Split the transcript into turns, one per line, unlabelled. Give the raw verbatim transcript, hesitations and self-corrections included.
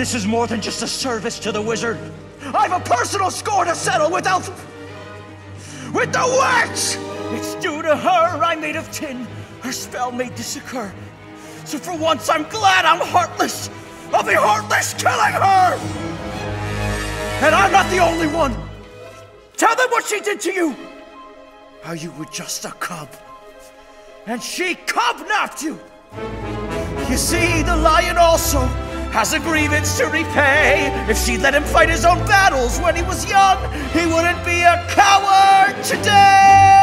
this is more than just a service to the wizard. I've a personal score to settle with Elf... with the witch! It's due to her I made of tin. Her spell made this occur. So for once I'm glad I'm heartless. I'll be heartless killing her! And I'm not the only one. Tell them what she did to you. How you were just a cub. And she cub-napped you. You see, the lion also has a grievance to repay. If she'd let him fight his own battles when he was young, he wouldn't be a coward today!